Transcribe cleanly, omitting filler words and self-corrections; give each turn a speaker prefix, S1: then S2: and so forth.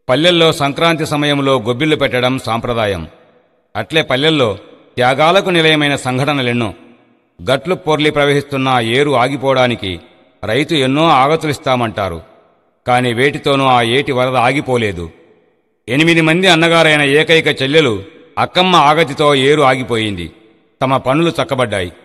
S1: పల్లెల్లో సంక్రాంతి సమయంలో గొబ్బిళ్లు పెట్టడం సాంప్రదాయం. అట్లే పల్లెల్లో త్యాగాలకు నిలయమైన సంఘటనలెన్నో. గట్లు పొర్లి ప్రవహిస్తున్న ఏరు ఆగిపోవడానికి రైతు ఎన్నో ఆగతులిస్తామంటారు. కాని వేటితోనూ ఆ ఏటి వరద ఆగిపోలేదు. 8 మంది అన్నగారైన ఏకైక చెల్లెలు అక్కమ్మ ఆగతితో ఏరు ఆగిపోయింది. తమ పనులు చక్కబడ్డాయి.